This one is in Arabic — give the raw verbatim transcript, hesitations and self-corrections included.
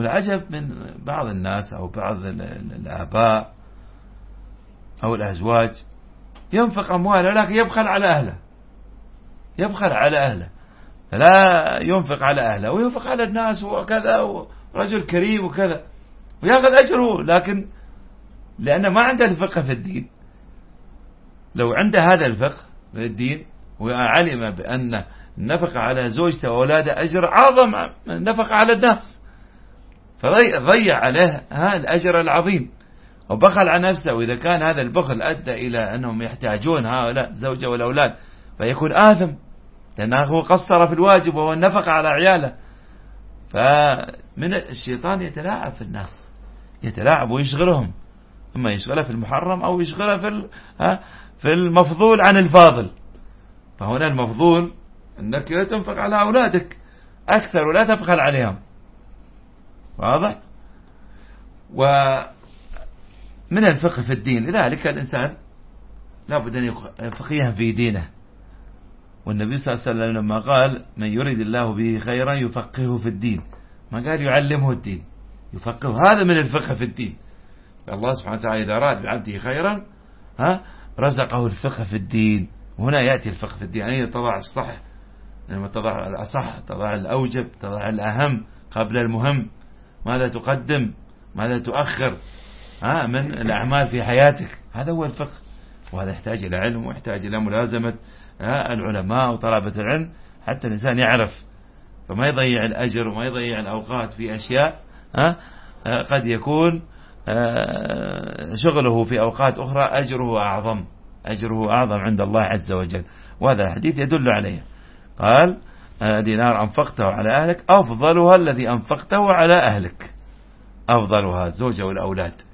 والعجب من بعض الناس أو بعض الآباء أو الأزواج ينفق أمواله لكن يبخل على أهله، يبخل على أهله، لا ينفق على أهله وينفق على الناس وكذا، ورجل كريم وكذا ويأخذ أجره، لكن لأنه ما عنده الفقه في الدين. لو عنده هذا الفقه في الدين وعلم بأن النفقة على زوجته وأولاده أجر أعظم من النفقة على الناس، فضيع عليه هذا الأجر العظيم وبخل على نفسه. وإذا كان هذا البخل أدى إلى أنهم يحتاجون هؤلاء الزوجة والأولاد فيكون آثم، لأنه قصر في الواجب وهو النفقة على عياله. فمن الشيطان يتلاعب في الناس، يتلاعب ويشغلهم، إما يشغله في المحرم أو يشغله في في المفضول عن الفاضل. فهنا المفضول أنك تنفق على أولادك أكثر ولا تبخل عليهم، واضح؟ ومن الفقه في الدين لذلك الإنسان لابد أن يكون فقيها في دينه. والنبي صلى الله عليه وسلم لما قال من يريد الله به خيرا يفقهه في الدين، ما قال يعلمه الدين، يفقهه. هذا من الفقه في الدين. الله سبحانه وتعالى إذا أراد بعبده خيرا ها رزقه الفقه في الدين. وهنا يأتي الفقه في الدين، يعني تضع الصح، لما تضع الأصح تضع الأوجب، تضع الأهم قبل المهم، ماذا تقدم ماذا تؤخر ها من الأعمال في حياتك. هذا هو الفقه، وهذا يحتاج إلى علم ويحتاج إلى ملازمة العلماء وطلبة العلم حتى الإنسان يعرف، فما يضيع الأجر وما يضيع الأوقات في أشياء ها قد يكون شغله في أوقات أخرى أجره أعظم، أجره أعظم عند الله عز وجل. وهذا الحديث يدل عليه. قال دينار أنفقته على أهلك أفضلها الذي أنفقته على أهلك، أفضلها الزوجة والأولاد.